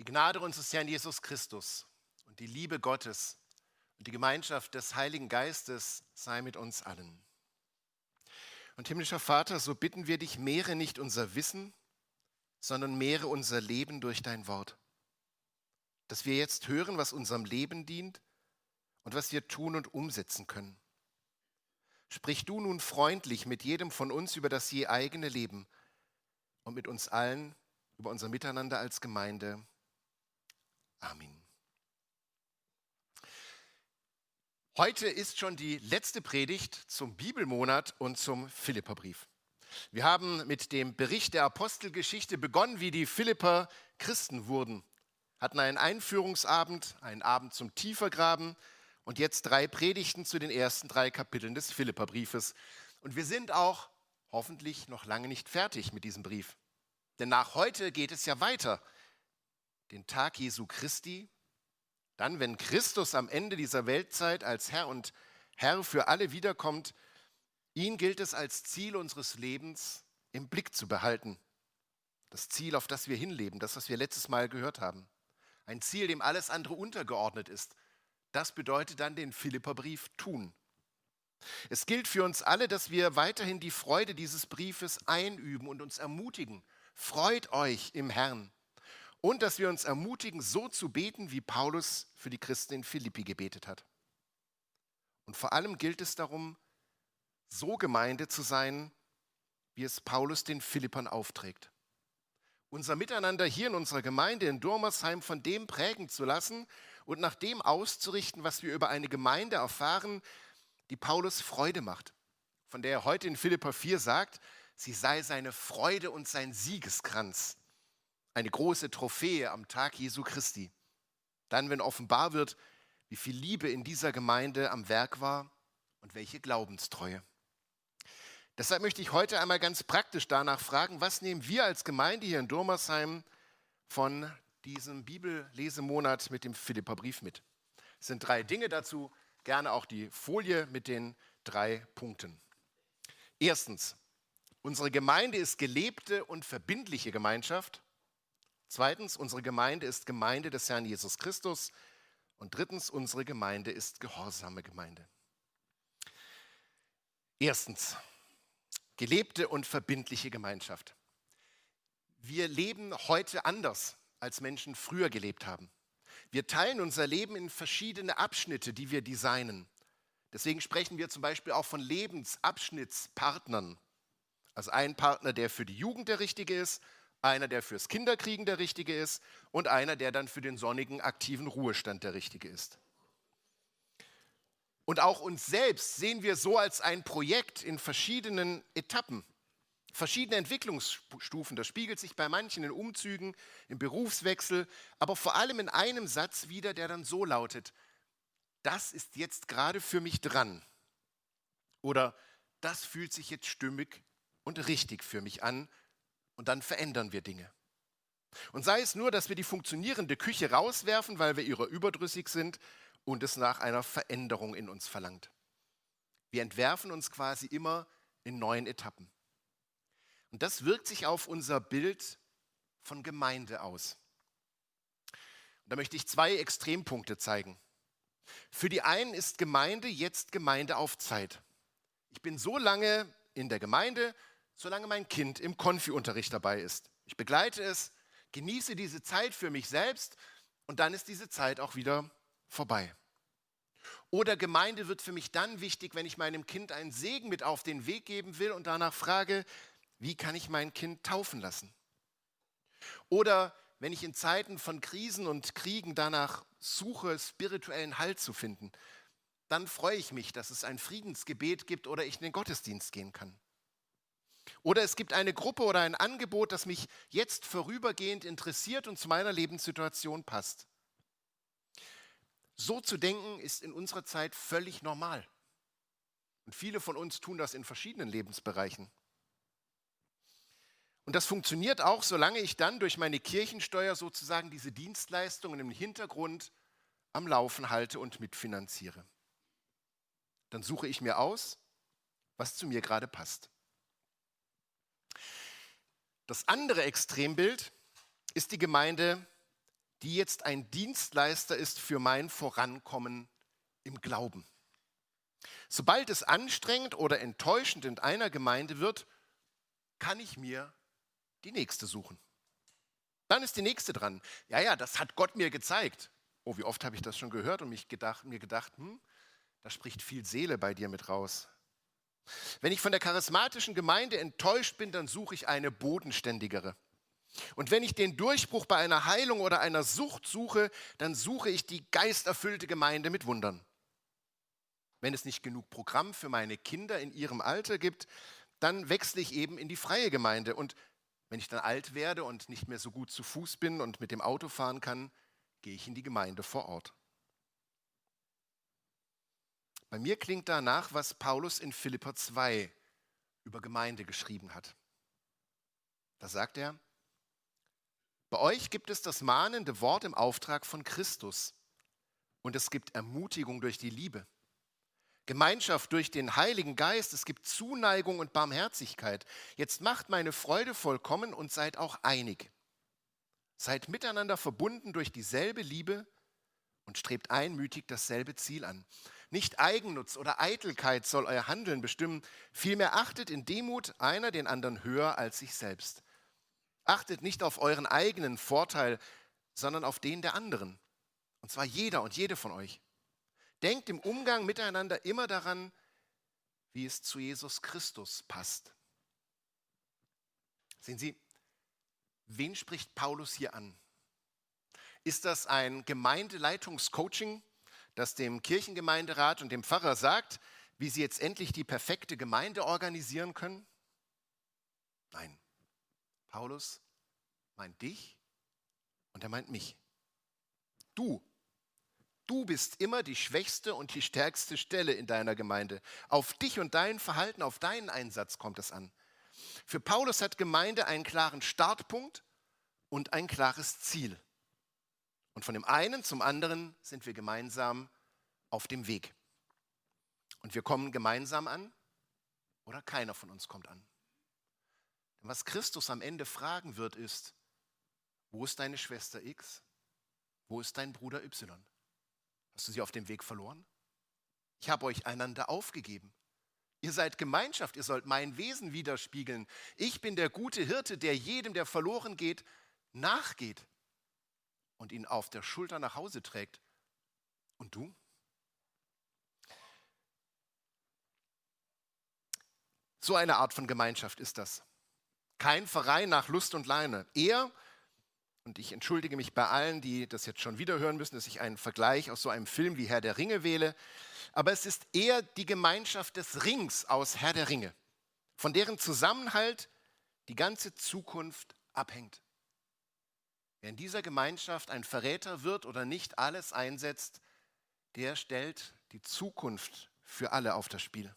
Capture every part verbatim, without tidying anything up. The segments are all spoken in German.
Die Gnade unseres Herrn Jesus Christus und die Liebe Gottes und die Gemeinschaft des Heiligen Geistes sei mit uns allen. Und himmlischer Vater, so bitten wir dich, mehre nicht unser Wissen, sondern mehre unser Leben durch dein Wort. Dass wir jetzt hören, was unserem Leben dient und was wir tun und umsetzen können. Sprich du nun freundlich mit jedem von uns über das je eigene Leben und mit uns allen über unser Miteinander als Gemeinde. Amen. Heute ist schon die letzte Predigt zum Bibelmonat und zum Philipperbrief. Wir haben mit dem Bericht der Apostelgeschichte begonnen, wie die Philipper Christen wurden, hatten einen Einführungsabend, einen Abend zum Tiefergraben und jetzt drei Predigten zu den ersten drei Kapiteln des Philipperbriefes. Und wir sind auch hoffentlich noch lange nicht fertig mit diesem Brief. Denn nach heute geht es ja weiter. Den Tag Jesu Christi, dann, wenn Christus am Ende dieser Weltzeit als Herr und Herr für alle wiederkommt, ihn gilt es als Ziel unseres Lebens im Blick zu behalten. Das Ziel, auf das wir hinleben, das, was wir letztes Mal gehört haben. Ein Ziel, dem alles andere untergeordnet ist. Das bedeutet dann den Philipperbrief tun. Es gilt für uns alle, dass wir weiterhin die Freude dieses Briefes einüben und uns ermutigen. Freut euch im Herrn. Und dass wir uns ermutigen, so zu beten, wie Paulus für die Christen in Philippi gebetet hat. Und vor allem gilt es darum, so Gemeinde zu sein, wie es Paulus den Philippern aufträgt. Unser Miteinander hier in unserer Gemeinde in Durmersheim von dem prägen zu lassen und nach dem auszurichten, was wir über eine Gemeinde erfahren, die Paulus Freude macht. Von der er heute in Philipper vier sagt, sie sei seine Freude und sein Siegeskranz. Eine große Trophäe am Tag Jesu Christi. Dann, wenn offenbar wird, wie viel Liebe in dieser Gemeinde am Werk war und welche Glaubenstreue. Deshalb möchte ich heute einmal ganz praktisch danach fragen, was nehmen wir als Gemeinde hier in Durmersheim von diesem Bibellesemonat mit dem Philipperbrief mit? Es sind drei Dinge dazu, gerne auch die Folie mit den drei Punkten. Erstens, unsere Gemeinde ist gelebte und verbindliche Gemeinschaft. Zweitens, unsere Gemeinde ist Gemeinde des Herrn Jesus Christus. Und drittens, unsere Gemeinde ist gehorsame Gemeinde. Erstens, gelebte und verbindliche Gemeinschaft. Wir leben heute anders, als Menschen früher gelebt haben. Wir teilen unser Leben in verschiedene Abschnitte, die wir designen. Deswegen sprechen wir zum Beispiel auch von Lebensabschnittspartnern. Also ein Partner, der für die Jugend der Richtige ist, einer, der fürs Kinderkriegen der Richtige ist und einer, der dann für den sonnigen, aktiven Ruhestand der Richtige ist. Und auch uns selbst sehen wir so als ein Projekt in verschiedenen Etappen, verschiedene Entwicklungsstufen. Das spiegelt sich bei manchen in Umzügen, im Berufswechsel, aber vor allem in einem Satz wieder, der dann so lautet: Das ist jetzt gerade für mich dran. Oder das fühlt sich jetzt stimmig und richtig für mich an. Und dann verändern wir Dinge. Und sei es nur, dass wir die funktionierende Küche rauswerfen, weil wir ihrer überdrüssig sind und es nach einer Veränderung in uns verlangt. Wir entwerfen uns quasi immer in neuen Etappen. Und das wirkt sich auf unser Bild von Gemeinde aus. Und da möchte ich zwei Extrempunkte zeigen. Für die einen ist Gemeinde jetzt Gemeinde auf Zeit. Ich bin so lange in der Gemeinde, solange mein Kind im Konfi-Unterricht dabei ist. Ich begleite es, genieße diese Zeit für mich selbst und dann ist diese Zeit auch wieder vorbei. Oder Gemeinde wird für mich dann wichtig, wenn ich meinem Kind einen Segen mit auf den Weg geben will und danach frage, wie kann ich mein Kind taufen lassen? Oder wenn ich in Zeiten von Krisen und Kriegen danach suche, spirituellen Halt zu finden, dann freue ich mich, dass es ein Friedensgebet gibt oder ich in den Gottesdienst gehen kann. Oder es gibt eine Gruppe oder ein Angebot, das mich jetzt vorübergehend interessiert und zu meiner Lebenssituation passt. So zu denken ist in unserer Zeit völlig normal. Und viele von uns tun das in verschiedenen Lebensbereichen. Und das funktioniert auch, solange ich dann durch meine Kirchensteuer sozusagen diese Dienstleistungen im Hintergrund am Laufen halte und mitfinanziere. Dann suche ich mir aus, was zu mir gerade passt. Das andere Extrembild ist die Gemeinde die jetzt ein Dienstleister ist für mein Vorankommen im Glauben. Sobald es anstrengend oder enttäuschend in einer Gemeinde wird, kann ich mir die nächste suchen. Dann ist die nächste dran. Ja, ja, das hat Gott mir gezeigt. Oh, wie oft habe ich das schon gehört und mich gedacht, mir gedacht, hm, da spricht viel Seele bei dir mit raus. Wenn ich von der charismatischen Gemeinde enttäuscht bin, dann suche ich eine bodenständigere. Und wenn ich den Durchbruch bei einer Heilung oder einer Sucht suche, dann suche ich die geisterfüllte Gemeinde mit Wundern. Wenn es nicht genug Programm für meine Kinder in ihrem Alter gibt, dann wechsle ich eben in die freie Gemeinde. Und wenn ich dann alt werde und nicht mehr so gut zu Fuß bin und mit dem Auto fahren kann, gehe ich in die Gemeinde vor Ort. Bei mir klingt danach, was Paulus in Philipper zwei über Gemeinde geschrieben hat. Da sagt er: Bei euch gibt es das mahnende Wort im Auftrag von Christus und es gibt Ermutigung durch die Liebe. Gemeinschaft durch den Heiligen Geist, es gibt Zuneigung und Barmherzigkeit. Jetzt macht meine Freude vollkommen und seid auch einig. Seid miteinander verbunden durch dieselbe Liebe und strebt einmütig dasselbe Ziel an. Nicht Eigennutz oder Eitelkeit soll euer Handeln bestimmen, vielmehr achtet in Demut einer den anderen höher als sich selbst. Achtet nicht auf euren eigenen Vorteil, sondern auf den der anderen. Und zwar jeder und jede von euch. Denkt im Umgang miteinander immer daran, wie es zu Jesus Christus passt. Sehen Sie, wen spricht Paulus hier an? Ist das ein Gemeindeleitungscoaching, das dem Kirchengemeinderat und dem Pfarrer sagt, wie sie jetzt endlich die perfekte Gemeinde organisieren können? Nein, Paulus meint dich und er meint mich. Du, du bist immer die schwächste und die stärkste Stelle in deiner Gemeinde. Auf dich und dein Verhalten, auf deinen Einsatz kommt es an. Für Paulus hat Gemeinde einen klaren Startpunkt und ein klares Ziel. Und von dem einen zum anderen sind wir gemeinsam auf dem Weg. Und wir kommen gemeinsam an oder keiner von uns kommt an. Denn was Christus am Ende fragen wird, ist: Wo ist deine Schwester X? Wo ist dein Bruder Y? Hast du sie auf dem Weg verloren? Ich habe euch einander aufgegeben. Ihr seid Gemeinschaft, ihr sollt mein Wesen widerspiegeln. Ich bin der gute Hirte, der jedem, der verloren geht, nachgeht und ihn auf der Schulter nach Hause trägt. Und du? So eine Art von Gemeinschaft ist das. Kein Verein nach Lust und Laune. Eher, und ich entschuldige mich bei allen, die das jetzt schon wieder hören müssen, dass ich einen Vergleich aus so einem Film wie Herr der Ringe wähle, aber es ist eher die Gemeinschaft des Rings aus Herr der Ringe, von deren Zusammenhalt die ganze Zukunft abhängt. Wer in dieser Gemeinschaft ein Verräter wird oder nicht alles einsetzt, der stellt die Zukunft für alle auf das Spiel.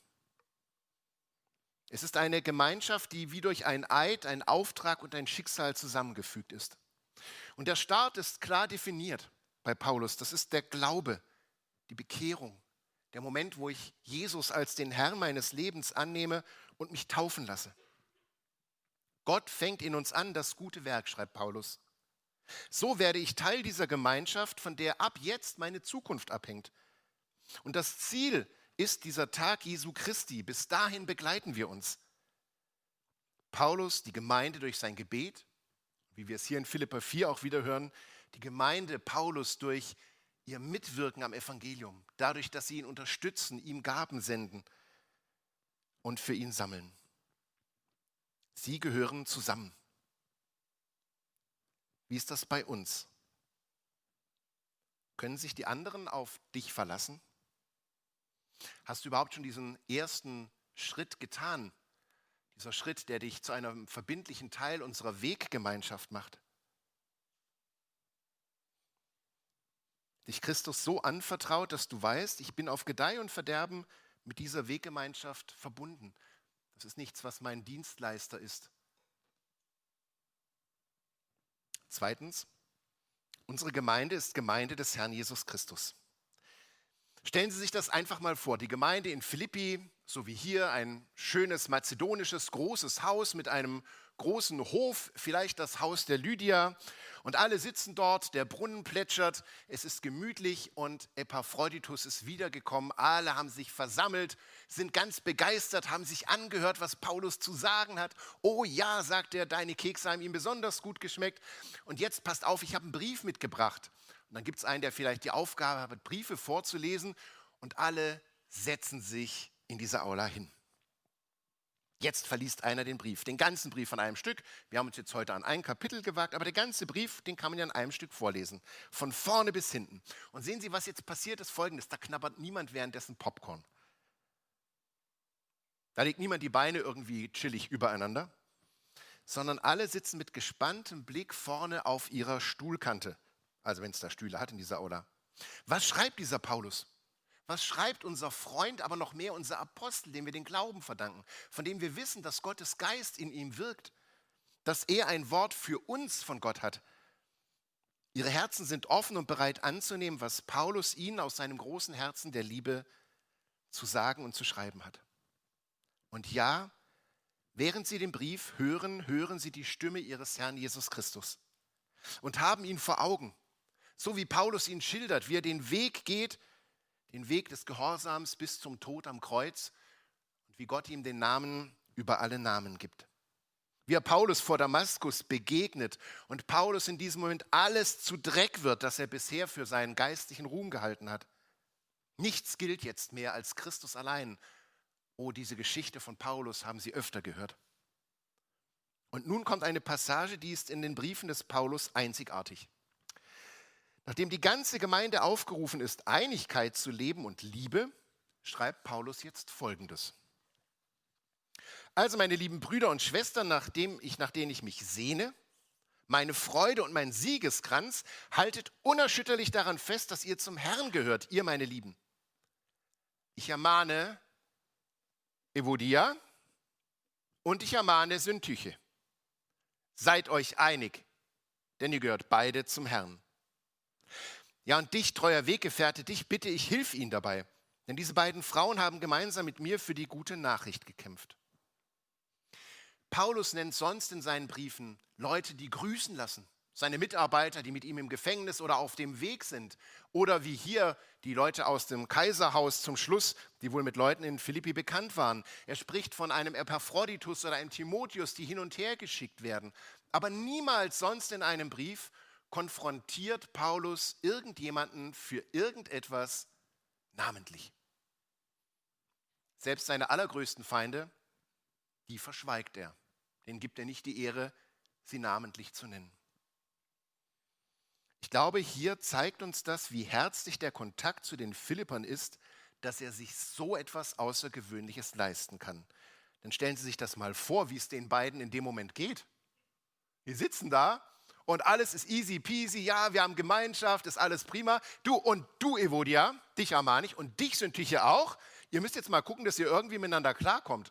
Es ist eine Gemeinschaft, die wie durch einen Eid, einen Auftrag und ein Schicksal zusammengefügt ist. Und der Start ist klar definiert bei Paulus. Das ist der Glaube, die Bekehrung, der Moment, wo ich Jesus als den Herrn meines Lebens annehme und mich taufen lasse. Gott fängt in uns an das gute Werk, schreibt Paulus. So werde ich Teil dieser Gemeinschaft, von der ab jetzt meine Zukunft abhängt. Und das Ziel ist dieser Tag Jesu Christi. Bis dahin begleiten wir uns. Paulus, die Gemeinde durch sein Gebet, wie wir es hier in Philipper vier auch wieder hören, die Gemeinde Paulus durch ihr Mitwirken am Evangelium, dadurch, dass sie ihn unterstützen, ihm Gaben senden und für ihn sammeln. Sie gehören zusammen. Wie ist das bei uns? Können sich die anderen auf dich verlassen? Hast du überhaupt schon diesen ersten Schritt getan? Dieser Schritt, der dich zu einem verbindlichen Teil unserer Weggemeinschaft macht. Dich Christus so anvertraut, dass du weißt, ich bin auf Gedeih und Verderben mit dieser Weggemeinschaft verbunden. Das ist nichts, was mein Dienstleister ist. Zweitens, unsere Gemeinde ist Gemeinde des Herrn Jesus Christus. Stellen Sie sich das einfach mal vor. Die Gemeinde in Philippi, so wie hier, ein schönes mazedonisches, großes Haus mit einem großen Hof, vielleicht das Haus der Lydia. Und alle sitzen dort, der Brunnen plätschert, es ist gemütlich und Epaphroditus ist wiedergekommen. Alle haben sich versammelt, sind ganz begeistert, haben sich angehört, was Paulus zu sagen hat. Oh ja, sagt er, deine Kekse haben ihm besonders gut geschmeckt. Und jetzt passt auf, ich habe einen Brief mitgebracht. Und dann gibt es einen, der vielleicht die Aufgabe hat, Briefe vorzulesen. Und alle setzen sich in diese Aula hin. Jetzt verliest einer den Brief, den ganzen Brief an einem Stück. Wir haben uns jetzt heute an ein Kapitel gewagt, aber der ganze Brief, den kann man ja an einem Stück vorlesen. Von vorne bis hinten. Und sehen Sie, was jetzt passiert ist, Folgendes. Da knabbert niemand währenddessen Popcorn. Da legt niemand die Beine irgendwie chillig übereinander, sondern alle sitzen mit gespanntem Blick vorne auf ihrer Stuhlkante. Also wenn es da Stühle hat in dieser Aula. Was schreibt dieser Paulus? Was schreibt unser Freund, aber noch mehr unser Apostel, dem wir den Glauben verdanken, von dem wir wissen, dass Gottes Geist in ihm wirkt, dass er ein Wort für uns von Gott hat. Ihre Herzen sind offen und bereit anzunehmen, was Paulus ihnen aus seinem großen Herzen der Liebe zu sagen und zu schreiben hat. Und ja, während sie den Brief hören, hören sie die Stimme ihres Herrn Jesus Christus und haben ihn vor Augen, so wie Paulus ihn schildert, wie er den Weg geht, den Weg des Gehorsams bis zum Tod am Kreuz und wie Gott ihm den Namen über alle Namen gibt. Wie er Paulus vor Damaskus begegnet und Paulus in diesem Moment alles zu Dreck wird, das er bisher für seinen geistlichen Ruhm gehalten hat. Nichts gilt jetzt mehr als Christus allein. Oh, diese Geschichte von Paulus haben Sie öfter gehört. Und nun kommt eine Passage, die ist in den Briefen des Paulus einzigartig. Nachdem die ganze Gemeinde aufgerufen ist, Einigkeit zu leben und Liebe, schreibt Paulus jetzt Folgendes. Also meine lieben Brüder und Schwestern, nachdem ich, nach denen ich mich sehne, meine Freude und mein Siegeskranz, haltet unerschütterlich daran fest, dass ihr zum Herrn gehört, ihr meine Lieben. Ich ermahne Evodia und ich ermahne Syntyche. Seid euch einig, denn ihr gehört beide zum Herrn. Ja, und dich, treuer Weggefährte, dich bitte ich, hilf ihnen dabei. Denn diese beiden Frauen haben gemeinsam mit mir für die gute Nachricht gekämpft. Paulus nennt sonst in seinen Briefen Leute, die grüßen lassen. Seine Mitarbeiter, die mit ihm im Gefängnis oder auf dem Weg sind. Oder wie hier die Leute aus dem Kaiserhaus zum Schluss, die wohl mit Leuten in Philippi bekannt waren. Er spricht von einem Epaphroditus oder einem Timotheus, die hin und her geschickt werden. Aber niemals sonst in einem Brief konfrontiert Paulus irgendjemanden für irgendetwas namentlich. Selbst seine allergrößten Feinde, die verschweigt er. Denen gibt er nicht die Ehre, sie namentlich zu nennen. Ich glaube, hier zeigt uns das, wie herzlich der Kontakt zu den Philippern ist, dass er sich so etwas Außergewöhnliches leisten kann. Dann stellen Sie sich das mal vor, wie es den beiden in dem Moment geht. Wir sitzen da und alles ist easy peasy, ja, wir haben Gemeinschaft, ist alles prima. Du und du, Evodia, dich ermahne ich und dich Syntyche auch. Ihr müsst jetzt mal gucken, dass ihr irgendwie miteinander klarkommt.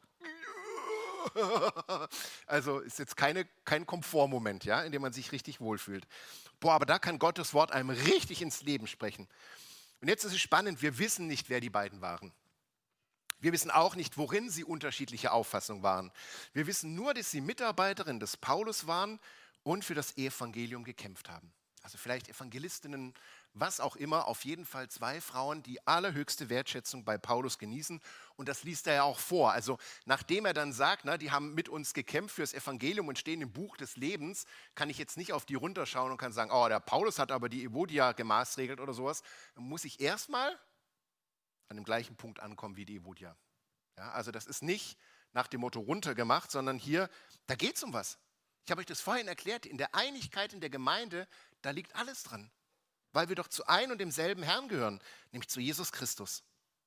Also ist jetzt keine, kein Komfortmoment, ja, in dem man sich richtig wohlfühlt. Boah, aber da kann Gottes Wort einem richtig ins Leben sprechen. Und jetzt ist es spannend, wir wissen nicht, wer die beiden waren. Wir wissen auch nicht, worin sie unterschiedliche Auffassungen waren. Wir wissen nur, dass sie Mitarbeiterin des Paulus waren und für das Evangelium gekämpft haben. Also vielleicht Evangelistinnen, was auch immer, auf jeden Fall zwei Frauen, die allerhöchste Wertschätzung bei Paulus genießen. Und das liest er ja auch vor. Also nachdem er dann sagt, na, die haben mit uns gekämpft fürs Evangelium und stehen im Buch des Lebens, kann ich jetzt nicht auf die runterschauen und kann sagen, oh, der Paulus hat aber die Evodia gemaßregelt oder sowas. Dann muss ich erstmal an dem gleichen Punkt ankommen wie die Evodia. Ja, also das ist nicht nach dem Motto runtergemacht, sondern hier, da geht es um was. Ich habe euch das vorhin erklärt, in der Einigkeit in der Gemeinde, da liegt alles dran. Weil wir doch zu ein und demselben Herrn gehören, nämlich zu Jesus Christus.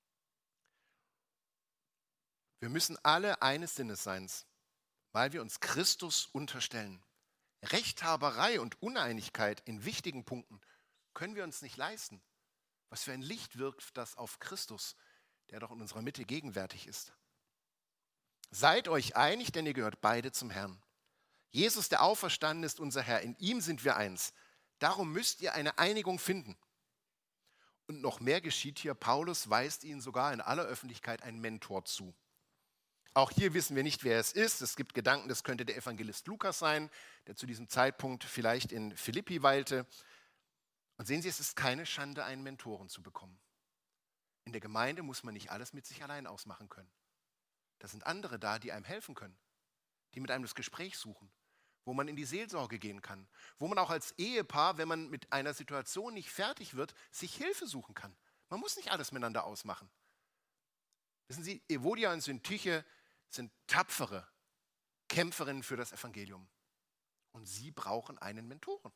Wir müssen alle eines Sinnes sein, weil wir uns Christus unterstellen. Rechthaberei und Uneinigkeit in wichtigen Punkten können wir uns nicht leisten. Was für ein Licht wirkt das auf Christus, der doch in unserer Mitte gegenwärtig ist. Seid euch einig, denn ihr gehört beide zum Herrn. Jesus, der Auferstandene, ist unser Herr. In ihm sind wir eins. Darum müsst ihr eine Einigung finden. Und noch mehr geschieht hier. Paulus weist ihnen sogar in aller Öffentlichkeit einen Mentor zu. Auch hier wissen wir nicht, wer es ist. Es gibt Gedanken, das könnte der Evangelist Lukas sein, der zu diesem Zeitpunkt vielleicht in Philippi weilte. Und sehen Sie, es ist keine Schande, einen Mentoren zu bekommen. In der Gemeinde muss man nicht alles mit sich allein ausmachen können. Da sind andere da, die einem helfen können, die mit einem das Gespräch suchen, wo man in die Seelsorge gehen kann, wo man auch als Ehepaar, wenn man mit einer Situation nicht fertig wird, sich Hilfe suchen kann. Man muss nicht alles miteinander ausmachen. Wissen Sie, Evodia und Syntyche sind tapfere Kämpferinnen für das Evangelium. Und sie brauchen einen Mentoren.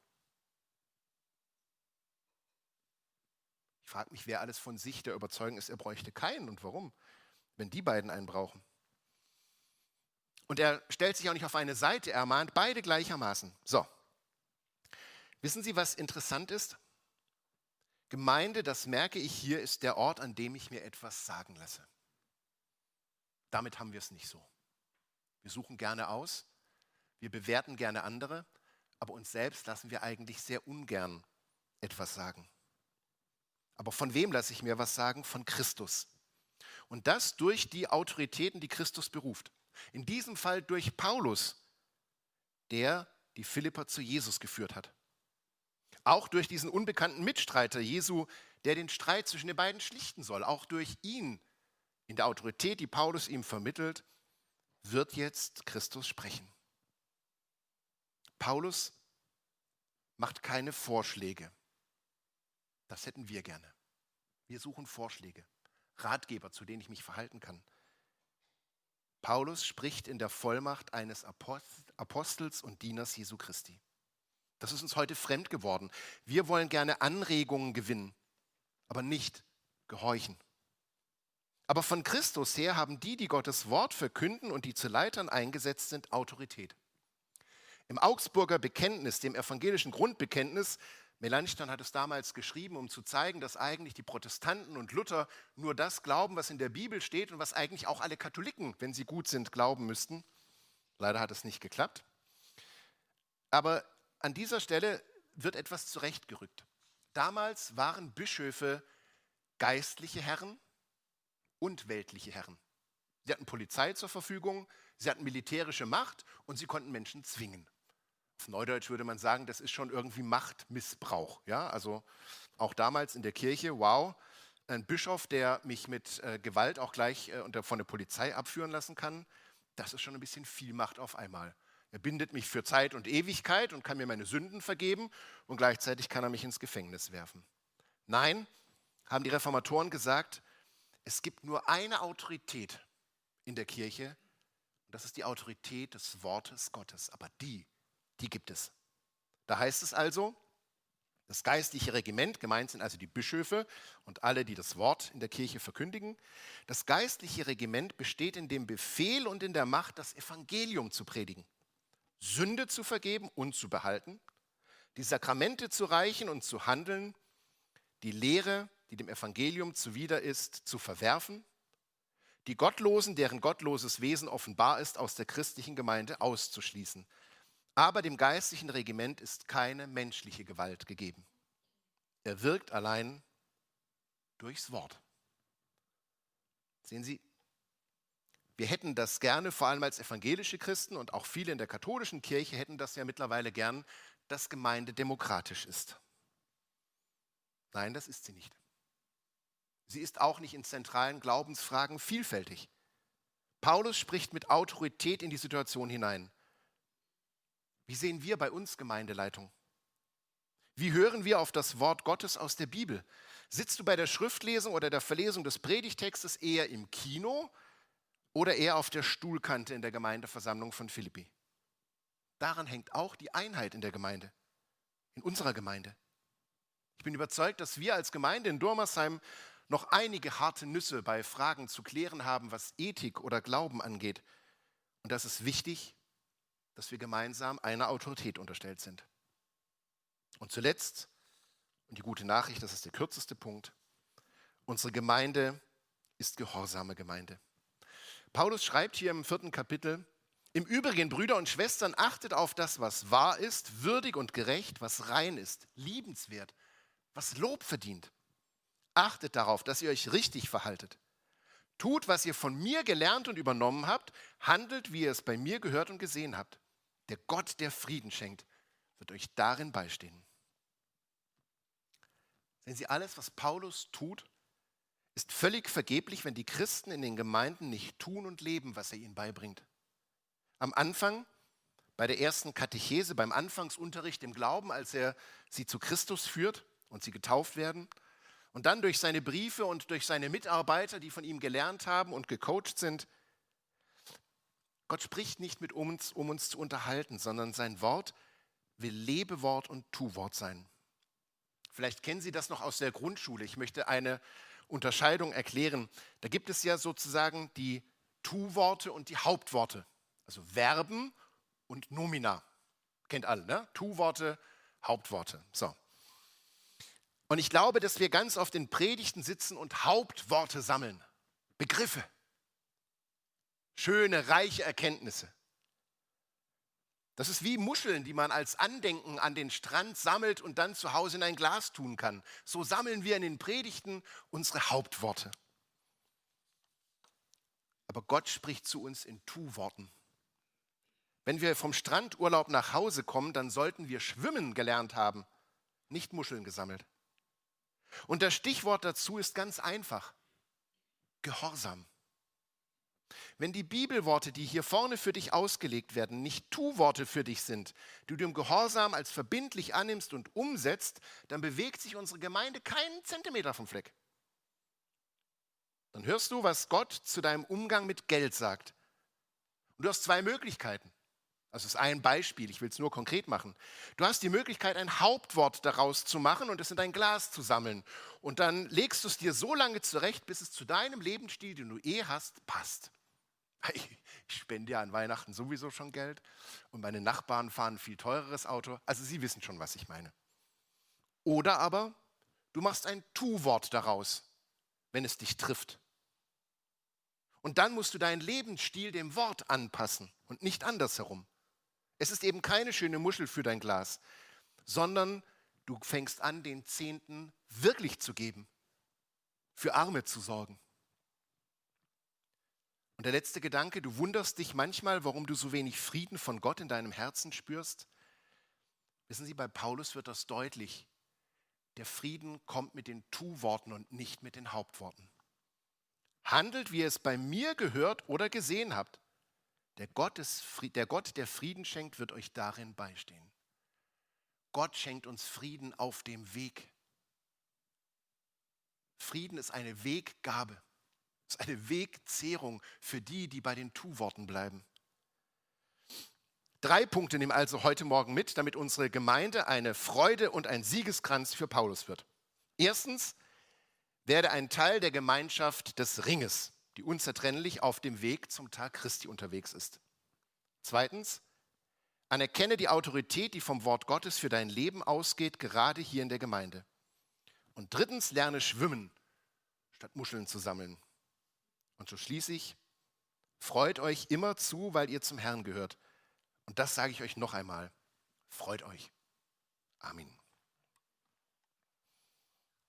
Ich frage mich, wer alles von sich der Überzeugung ist, er bräuchte keinen und warum, wenn die beiden einen brauchen. Und er stellt sich auch nicht auf eine Seite, er mahnt beide gleichermaßen. So, wissen Sie, was interessant ist? Gemeinde, das merke ich hier, ist der Ort, an dem ich mir etwas sagen lasse. Damit haben wir es nicht so. Wir suchen gerne aus, wir bewerten gerne andere, aber uns selbst lassen wir eigentlich sehr ungern etwas sagen. Aber von wem lasse ich mir was sagen? Von Christus. Und das durch die Autoritäten, die Christus beruft. In diesem Fall durch Paulus, der die Philipper zu Jesus geführt hat. Auch durch diesen unbekannten Mitstreiter Jesu, der den Streit zwischen den beiden schlichten soll. Auch durch ihn, in der Autorität, die Paulus ihm vermittelt, wird jetzt Christus sprechen. Paulus macht keine Vorschläge. Das hätten wir gerne. Wir suchen Vorschläge, Ratgeber, zu denen ich mich verhalten kann. Paulus spricht in der Vollmacht eines Apostels und Dieners Jesu Christi. Das ist uns heute fremd geworden. Wir wollen gerne Anregungen gewinnen, aber nicht gehorchen. Aber von Christus her haben die, die Gottes Wort verkünden und die zu Leitern eingesetzt sind, Autorität. Im Augsburger Bekenntnis, dem evangelischen Grundbekenntnis, Melanchthon hat es damals geschrieben, um zu zeigen, dass eigentlich die Protestanten und Luther nur das glauben, was in der Bibel steht und was eigentlich auch alle Katholiken, wenn sie gut sind, glauben müssten. Leider hat es nicht geklappt. Aber an dieser Stelle wird etwas zurechtgerückt. Damals waren Bischöfe geistliche Herren und weltliche Herren. Sie hatten Polizei zur Verfügung, sie hatten militärische Macht und sie konnten Menschen zwingen. Auf Neudeutsch würde man sagen, das ist schon irgendwie Machtmissbrauch. Ja? Also auch damals in der Kirche, wow, ein Bischof, der mich mit äh, Gewalt auch gleich äh, unter, von der Polizei abführen lassen kann, das ist schon ein bisschen viel Macht auf einmal. Er bindet mich für Zeit und Ewigkeit und kann mir meine Sünden vergeben und gleichzeitig kann er mich ins Gefängnis werfen. Nein, haben die Reformatoren gesagt, es gibt nur eine Autorität in der Kirche und das ist die Autorität des Wortes Gottes, aber die Die gibt es. Da heißt es also, das geistliche Regiment, gemeint sind also die Bischöfe und alle, die das Wort in der Kirche verkündigen. Das geistliche Regiment besteht in dem Befehl und in der Macht, das Evangelium zu predigen, Sünde zu vergeben und zu behalten, die Sakramente zu reichen und zu handeln, die Lehre, die dem Evangelium zuwider ist, zu verwerfen, die Gottlosen, deren gottloses Wesen offenbar ist, aus der christlichen Gemeinde auszuschließen. Aber dem geistlichen Regiment ist keine menschliche Gewalt gegeben. Er wirkt allein durchs Wort. Sehen Sie, wir hätten das gerne, vor allem als evangelische Christen und auch viele in der katholischen Kirche hätten das ja mittlerweile gern, dass Gemeinde demokratisch ist. Nein, das ist sie nicht. Sie ist auch nicht in zentralen Glaubensfragen vielfältig. Paulus spricht mit Autorität in die Situation hinein. Wie sehen wir bei uns Gemeindeleitung? Wie hören wir auf das Wort Gottes aus der Bibel? Sitzt du bei der Schriftlesung oder der Verlesung des Predigtextes eher im Kino oder eher auf der Stuhlkante in der Gemeindeversammlung von Philippi? Daran hängt auch die Einheit in der Gemeinde, in unserer Gemeinde. Ich bin überzeugt, dass wir als Gemeinde in Durmersheim noch einige harte Nüsse bei Fragen zu klären haben, was Ethik oder Glauben angeht. Und das ist wichtig, dass wir gemeinsam einer Autorität unterstellt sind. Und zuletzt, und die gute Nachricht, das ist der kürzeste Punkt, unsere Gemeinde ist gehorsame Gemeinde. Paulus schreibt hier im vierten Kapitel, im Übrigen, Brüder und Schwestern, achtet auf das, was wahr ist, würdig und gerecht, was rein ist, liebenswert, was Lob verdient. Achtet darauf, dass ihr euch richtig verhaltet. Tut, was ihr von mir gelernt und übernommen habt, handelt, wie ihr es bei mir gehört und gesehen habt. Der Gott, der Frieden schenkt, wird euch darin beistehen. Sehen Sie, alles, was Paulus tut, ist völlig vergeblich, wenn die Christen in den Gemeinden nicht tun und leben, was er ihnen beibringt. Am Anfang, bei der ersten Katechese, beim Anfangsunterricht im Glauben, als er sie zu Christus führt und sie getauft werden, und dann durch seine Briefe und durch seine Mitarbeiter, die von ihm gelernt haben und gecoacht sind. Gott spricht nicht mit uns, um uns zu unterhalten, sondern sein Wort will Lebewort und Tuwort sein. Vielleicht kennen Sie das noch aus der Grundschule. Ich möchte eine Unterscheidung erklären. Da gibt es ja sozusagen die Tu-Worte und die Hauptworte. Also Verben und Nomina. Kennt alle, ne? Tu-Worte, Hauptworte. So. Und ich glaube, dass wir ganz oft in Predigten sitzen und Hauptworte sammeln. Begriffe. Schöne, reiche Erkenntnisse. Das ist wie Muscheln, die man als Andenken an den Strand sammelt und dann zu Hause in ein Glas tun kann. So sammeln wir in den Predigten unsere Hauptworte. Aber Gott spricht zu uns in Tu-Worten. Wenn wir vom Strandurlaub nach Hause kommen, dann sollten wir schwimmen gelernt haben, nicht Muscheln gesammelt. Und das Stichwort dazu ist ganz einfach: Gehorsam. Wenn die Bibelworte, die hier vorne für dich ausgelegt werden, nicht Tu-Worte für dich sind, die du im Gehorsam als verbindlich annimmst und umsetzt, dann bewegt sich unsere Gemeinde keinen Zentimeter vom Fleck. Dann hörst du, was Gott zu deinem Umgang mit Geld sagt. Und du hast zwei Möglichkeiten. Das ist ein Beispiel, ich will es nur konkret machen. Du hast die Möglichkeit, ein Hauptwort daraus zu machen und es in dein Glas zu sammeln. Und dann legst du es dir so lange zurecht, bis es zu deinem Lebensstil, den du eh hast, passt. Ich spende ja an Weihnachten sowieso schon Geld und meine Nachbarn fahren ein viel teureres Auto. Also Sie wissen schon, was ich meine. Oder aber du machst ein Tu-Wort daraus, wenn es dich trifft. Und dann musst du deinen Lebensstil dem Wort anpassen und nicht andersherum. Es ist eben keine schöne Muschel für dein Glas, sondern du fängst an, den Zehnten wirklich zu geben, für Arme zu sorgen. Und der letzte Gedanke: Du wunderst dich manchmal, warum du so wenig Frieden von Gott in deinem Herzen spürst. Wissen Sie, bei Paulus wird das deutlich. Der Frieden kommt mit den Tu-Worten und nicht mit den Hauptworten. Handelt, wie ihr es bei mir gehört oder gesehen habt. Der Gott, des, der Gott, der Frieden schenkt, wird euch darin beistehen. Gott schenkt uns Frieden auf dem Weg. Frieden ist eine Weggabe. Es ist eine Wegzehrung für die, die bei den Tu-Worten bleiben. Drei Punkte nehmen also heute Morgen mit, damit unsere Gemeinde eine Freude und ein Siegeskranz für Paulus wird. Erstens: Werde ein Teil der Gemeinschaft des Ringes, die unzertrennlich auf dem Weg zum Tag Christi unterwegs ist. Zweitens: Anerkenne die Autorität, die vom Wort Gottes für dein Leben ausgeht, gerade hier in der Gemeinde. Und drittens: Lerne schwimmen, statt Muscheln zu sammeln. Und so schließlich: Freut euch immer zu, weil ihr zum Herrn gehört. Und das sage ich euch noch einmal: Freut euch. Amen.